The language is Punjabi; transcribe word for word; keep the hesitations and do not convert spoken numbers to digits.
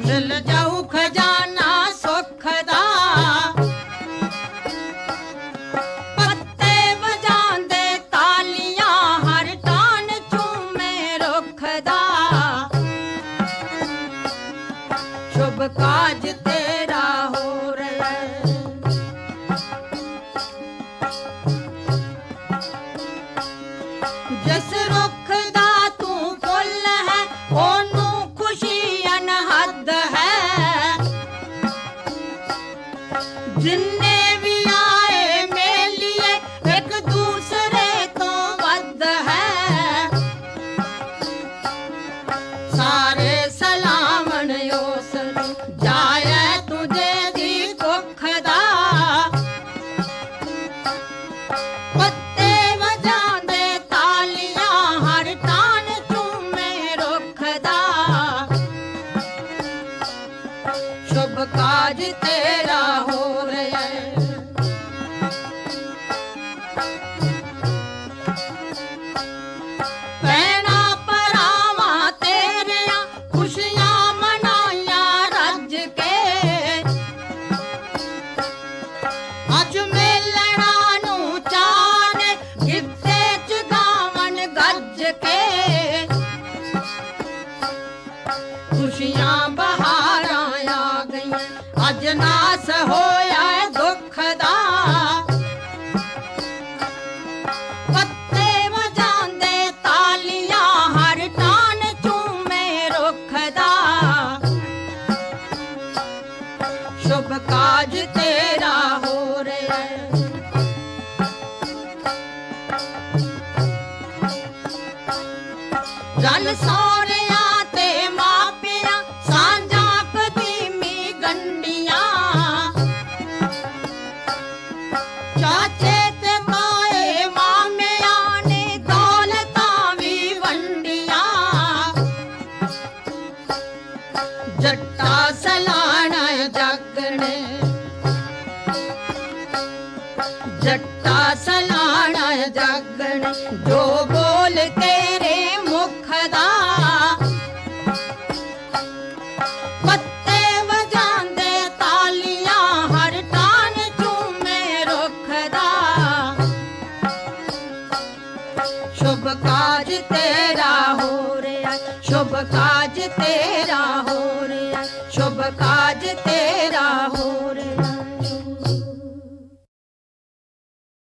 ਮਿਲ ਜਾਊ ਖਜ਼ਾਨਾ ਸੁੱਖ ਦਾ। ਪੱਤੇ ਵਜਾਉਂਦੇ ਤਾਲੀਆਂ ਹਰ ਟਾਹਣ ਝੂਮੇ ਰੁੱਖ ਦਾ। ਸ਼ੁਭ ਕਾਜ ਤੇਰਾ ਹੋ ਰਿਹਾ। ਜਿਸ ਰੁੱਖ ਦਾ ਤੂੰ ਫੁੱਲ ਹੈ ਉਹਨੂੰ ਖੁਸ਼ੀ ਅਨਹਦ ਹੈ। ਜਿੰਨੇ ਵੀ ਆਏ ਮੇਲੀਏ ਇੱਕ ਦੂਸਰੇ ਤੋਂ ਵੱਧ ਹੈ। ਸਾਰੇ ਸਲਾਮਣ ਉਸ ਨੂੰ ਜਾਏ ਤੁਝੇ ਦੀ ਕੁੱਖ ਦਾ। ਪੱਤੇ ਵਜਾਉਂਦੇ ਤਾਲੀਆਂ ਹਰ ਟਾਹਣ ਝੂਮੇ ਰੁੱਖ ਦਾ। ਸ਼ੁਭ ਕਾਜ ਤੇਰਾ ਹੋ ਰਿਹਾ। ਭੈਣਾਂ ਭਰਾਵਾਂ ਤੇਰੀਆਂ ਖੁਸ਼ੀਆਂ ਮਨਾਈਆਂ ਰੱਜ ਕੇ। ਅੱਜ ਮੇਲਣਾ ਨੂੰ ਚਾਅ ਨੇ ਗਿੱਧੇ ਚ ਗਾਵਣ ਗੱਜ ਕੇ। ਖੁਸ਼ੀਆਂ ਬਹਾਰਾਂ ਆ ਗਈਆਂ ਅੱਜ ਨਾਸ ਹੋਇਆ ਏ ਦੁੱਖ ਦਾ। ਪੱਤੇ ਵਜਾਉਂਦੇ ਤਾਲੀਆਂ ਹਰ ਟਾਹਣ ਝੂਮੇ ਰੁੱਖ ਦਾ। ਸ਼ੁਭ ਕਾਜ ਤੇਰਾ ਹੋ ਰਿਹਾ। ਰਲ ਸਹੁਰਿਆਂ ਤੇ ਮਾਪਿਆਂ ਸਾਂਝਾਂ ਕਦੀਮੀ ਗੰਢੀਆਂ। ਚਾਚੇ ਤੇ ਤਾਏ ਮਾਮਿਆਂ ਨੇ ਦੌਲਤਾਂ ਵੀ ਵੰਡੀਆਂ। ਜੱਟਾ ਸਲਾਣਾ ਜੱਗ ਨੇ ਜੱਟਾ ਸਲਾਣਾ ਜੱਗ ਨੇ ਜੋ ਬੋਲ ਤੇਰੇ ਮੁਖ ਦਾ। ਪੱਤੇ ਵਜਾਉਂਦੇ ਤਾਲੀਆਂ ਹਰ ਟਾਹਣ ਝੂਮੇ ਰੁੱਖ ਦਾ। ਸ਼ੁਭ ਕਾਜ ਤੇਰਾ ਹੋ ਰਿਹਾ। ਸ਼ੁਭ ਕਾਜ ਤੇਰਾ